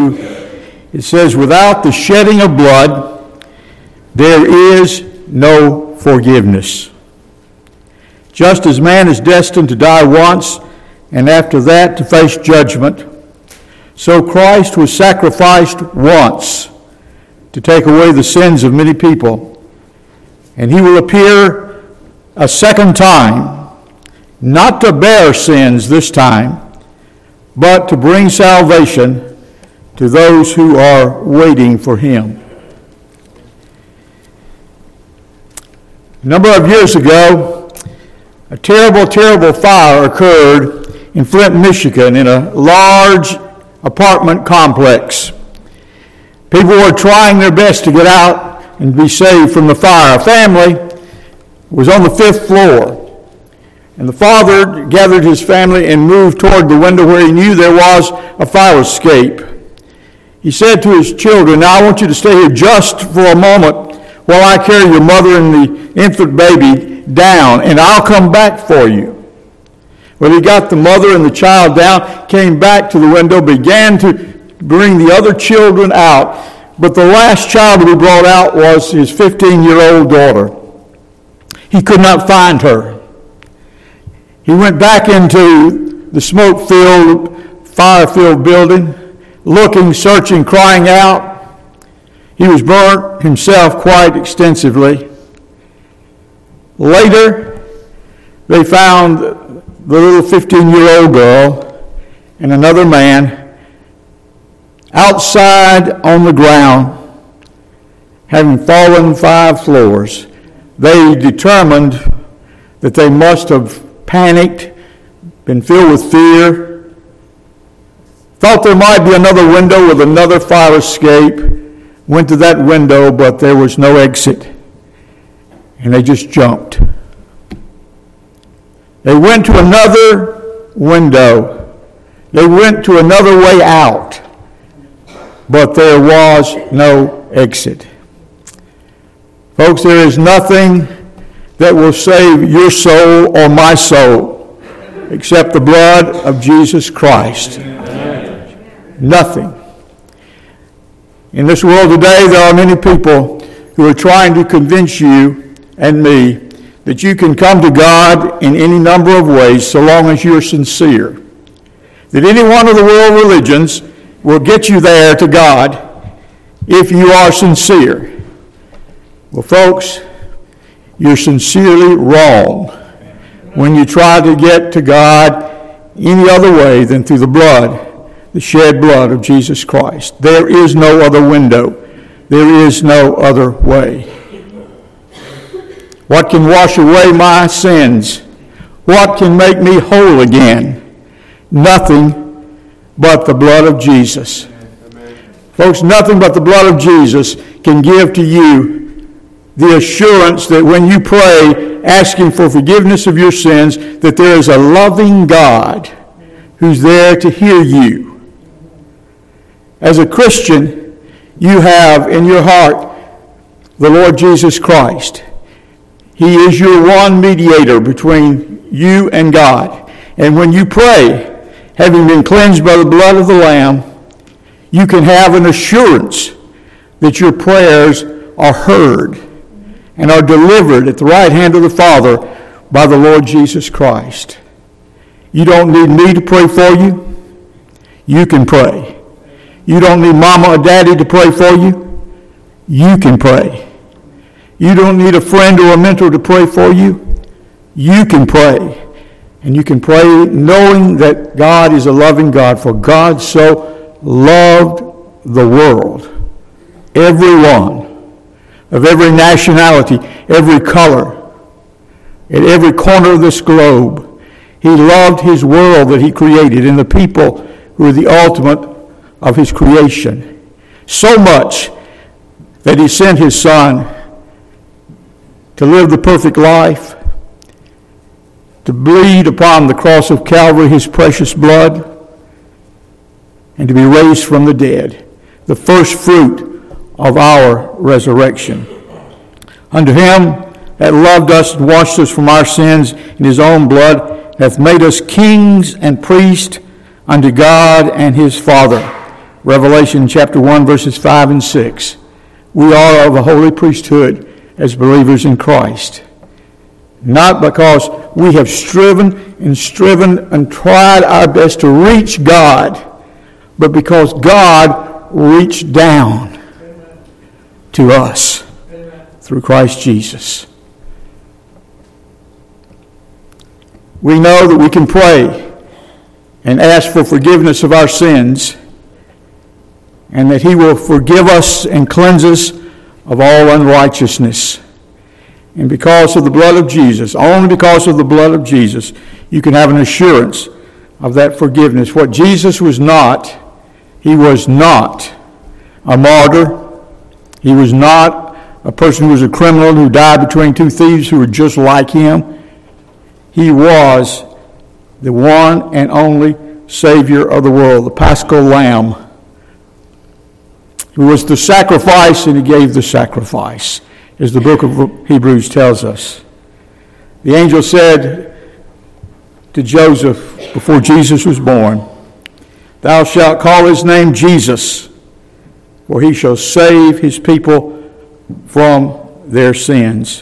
it says, without the shedding of blood, there is no forgiveness. Just as man is destined to die once, and after that to face judgment, so Christ was sacrificed once to take away the sins of many people. And he will appear a second time, not to bear sins this time, but to bring salvation to those who are waiting for him. A number of years ago, a terrible, terrible fire occurred in Flint, Michigan, in a large apartment complex. People were trying their best to get out and be saved from the fire. A family was on the 5th floor, and the father gathered his family and moved toward the window where he knew there was a fire escape. He said to his children, "Now I want you to stay here just for a moment while I carry your mother and the infant baby down, and I'll come back for you." Well, he got the mother and the child down, came back to the window, began to bring the other children out. But the last child to be brought out was his 15-year-old daughter. He could not find her. He went back into the smoke-filled, fire-filled building, looking, searching, crying out. He was burnt himself quite extensively. Later, they found the little 15-year-old girl and another man outside on the ground, having fallen 5 floors. They determined that they must have panicked, been filled with fear, thought there might be another window with another fire escape, went to that window, but there was no exit, and they just jumped. They went to another window. They went to another way out, but there was no exit. Folks, there is nothing that will save your soul or my soul except the blood of Jesus Christ. Amen. Nothing. In this world today, there are many people who are trying to convince you and me that you can come to God in any number of ways so long as you're sincere. That any one of the world religions will get you there to God if you are sincere. Well, folks, you're sincerely wrong when you try to get to God any other way than through the blood, the shed blood of Jesus Christ. There is no other window. There is no other way. What can wash away my sins? What can make me whole again? Nothing but the blood of Jesus. Amen. Folks, nothing but the blood of Jesus can give to you the assurance that when you pray asking for forgiveness of your sins, that there is a loving God who's there to hear you. As a Christian, you have in your heart the Lord Jesus Christ. He is your one mediator between you and God. And when you pray, having been cleansed by the blood of the Lamb, you can have an assurance that your prayers are heard and are delivered at the right hand of the Father by the Lord Jesus Christ. You don't need me to pray for you. You can pray. You don't need mama or daddy to pray for you. You can pray. You don't need a friend or a mentor to pray for you. You can pray. And you can pray knowing that God is a loving God. For God so loved the world, everyone, of every nationality, every color, at every corner of this globe. He loved his world that he created and the people who are the ultimate of his creation. So much that he sent his Son to live the perfect life, to bleed upon the cross of Calvary his precious blood, and to be raised from the dead, the first fruit of our resurrection. Unto him that loved us and washed us from our sins in his own blood, hath made us kings and priests unto God and his Father. Revelation chapter 1, verses 5 and 6. We are of a holy priesthood as believers in Christ. Not because we have striven and tried our best to reach God, but because God reached down to us through Christ Jesus. We know that we can pray and ask for forgiveness of our sins, and that He will forgive us and cleanse us of all unrighteousness. And because of the blood of Jesus, only because of the blood of Jesus, you can have an assurance of that forgiveness. What Jesus was not, He was not a martyr. He was not a person who was a criminal who died between two thieves who were just like Him. He was the one and only Savior of the world, the Paschal Lamb. He was the sacrifice, and He gave the sacrifice, as the book of Hebrews tells us. The angel said to Joseph before Jesus was born, "Thou shalt call his name Jesus, for he shall save his people from their sins."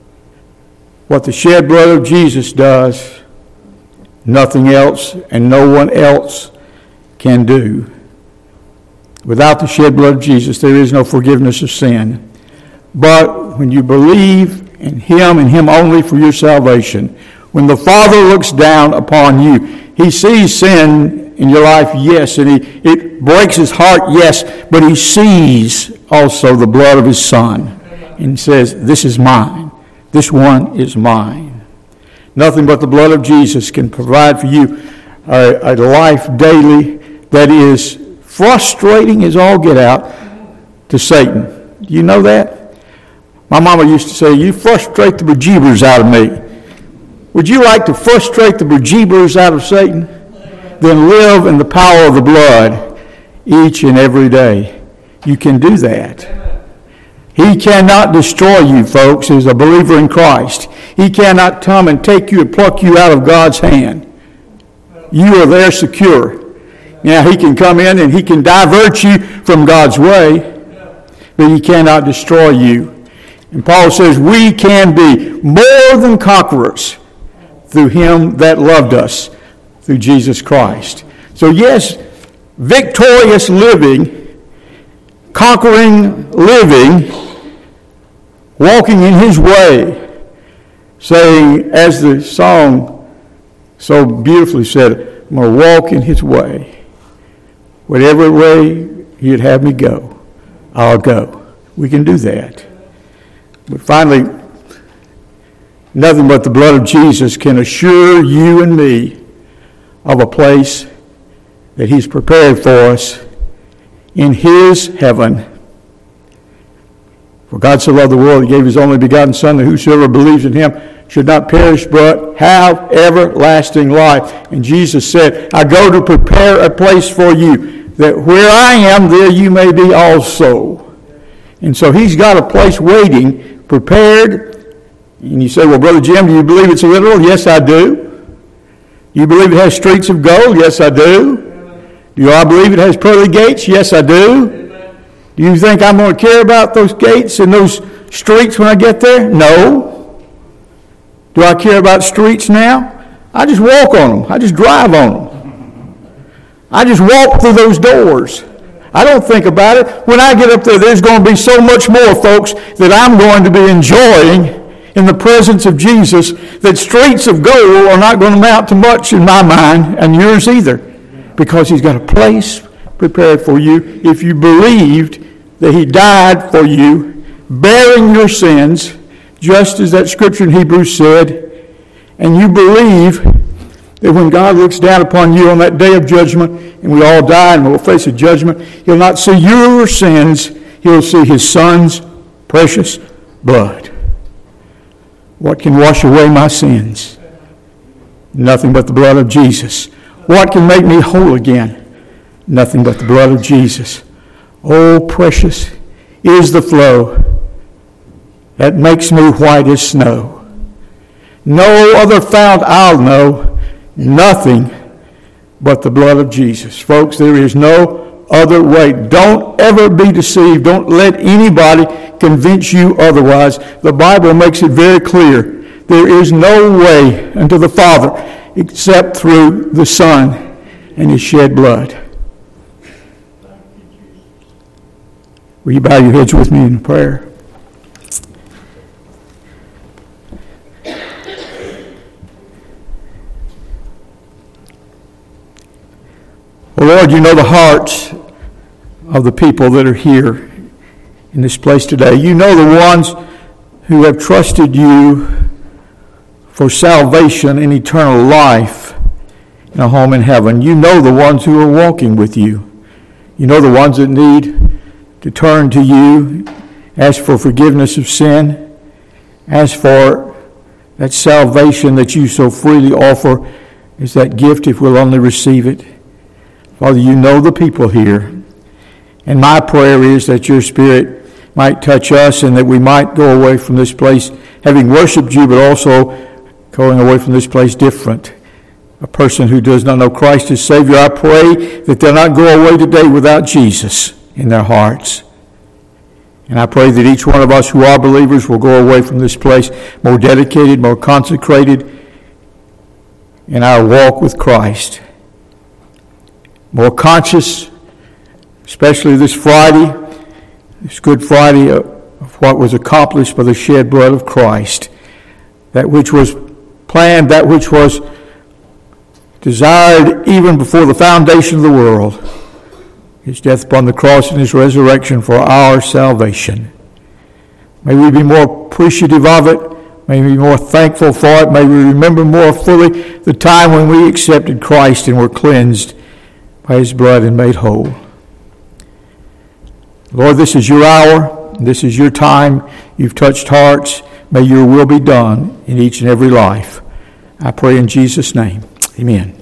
What the shed blood of Jesus does, nothing else and no one else can do. Without the shed blood of Jesus, there is no forgiveness of sin. But when you believe in Him and Him only for your salvation, when the Father looks down upon you, He sees sin in your life, yes, and it breaks His heart, yes, but He sees also the blood of His Son and says, "This is mine. This one is mine." Nothing but the blood of Jesus can provide for you a life daily that is frustrating as all get out to Satan. Do you know that? My mama used to say, "You frustrate the bejeebers out of me." Would you like to frustrate the bejeebers out of Satan? Then live in the power of the blood each and every day. You can do that. He cannot destroy you, folks, as a believer in Christ. He cannot come and take you and pluck you out of God's hand. You are there secure. Now, He can come in and He can divert you from God's way, but He cannot destroy you. And Paul says we can be more than conquerors through Him that loved us, through Jesus Christ. So yes, victorious living, conquering living, walking in His way, saying, as the song so beautifully said, "I'm going to walk in His way. Whatever way He'd have me go, I'll go." We can do that. But finally, nothing but the blood of Jesus can assure you and me of a place that He's prepared for us in His heaven. For God so loved the world, He gave His only begotten Son, that whosoever believes in Him should not perish but have everlasting life. And Jesus said, "I go to prepare a place for you, that where I am, there you may be also." And so He's got a place waiting, prepared. And you say, "Well, Brother Jim, do you believe it's literal?" Yes, I do. Do you believe it has streets of gold? Yes, I do. Do I believe it has pearly gates? Yes, I do. Do you think I'm going to care about those gates and those streets when I get there? No. Do I care about streets now? I just walk on them. I just drive on them. I just walk through those doors. I don't think about it. When I get up there, there's going to be so much more, folks, that I'm going to be enjoying in the presence of Jesus, that streets of gold are not going to amount to much in my mind, and yours either, because He's got a place prepared for you if you believed that He died for you, bearing your sins, just as that scripture in Hebrews said, and you believe that when God looks down upon you on that day of judgment, and we all die and we'll face a judgment, He'll not see your sins, He'll see His Son's precious blood. What can wash away my sins? Nothing but the blood of Jesus. What can make me whole again? Nothing but the blood of Jesus. Oh, precious is the flow that makes me white as snow. No other fount I'll know, nothing but the blood of Jesus. Folks, there is no other way. Don't ever be deceived. Don't let anybody convince you otherwise. The Bible makes it very clear. There is no way unto the Father except through the Son and His shed blood. Will you bow your heads with me in prayer? Oh Lord, you know the hearts of the people that are here in this place today. You know the ones who have trusted you for salvation and eternal life in a home in heaven. You know the ones who are walking with you. You know the ones that need to turn to you, ask for forgiveness of sin, ask for that salvation that you so freely offer as that gift if we'll only receive it. Father, you know the people here. And my prayer is that your Spirit might touch us and that we might go away from this place having worshiped you, but also going away from this place different. A person who does not know Christ as Savior, I pray that they'll not go away today without Jesus in their hearts. And I pray that each one of us who are believers will go away from this place more dedicated, more consecrated in our walk with Christ. More conscious, especially this Friday, this Good Friday, of what was accomplished by the shed blood of Christ. That which was planned, that which was desired even before the foundation of the world. His death upon the cross and His resurrection for our salvation. May we be more appreciative of it. May we be more thankful for it. May we remember more fully the time when we accepted Christ and were cleansed by His blood and made whole. Lord, this is your hour. This is your time. You've touched hearts. May your will be done in each and every life. I pray in Jesus' name. Amen.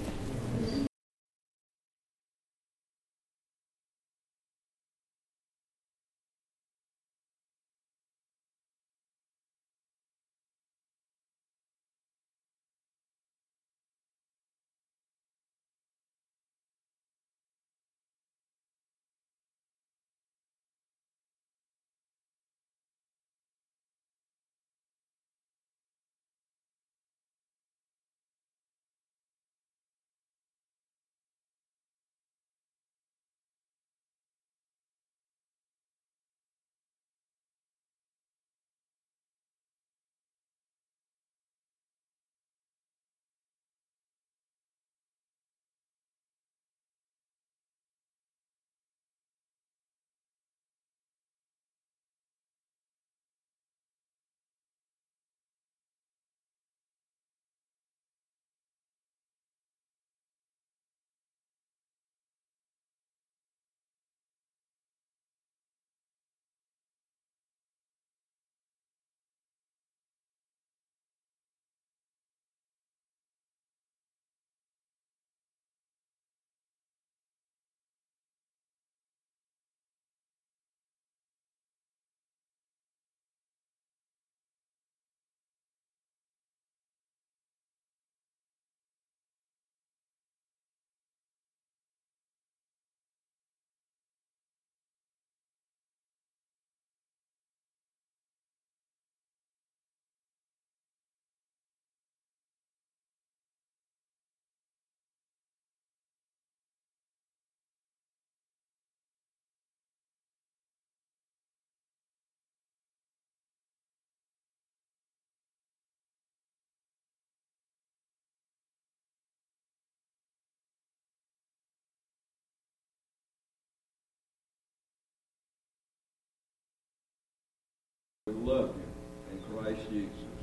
We love you in Christ Jesus.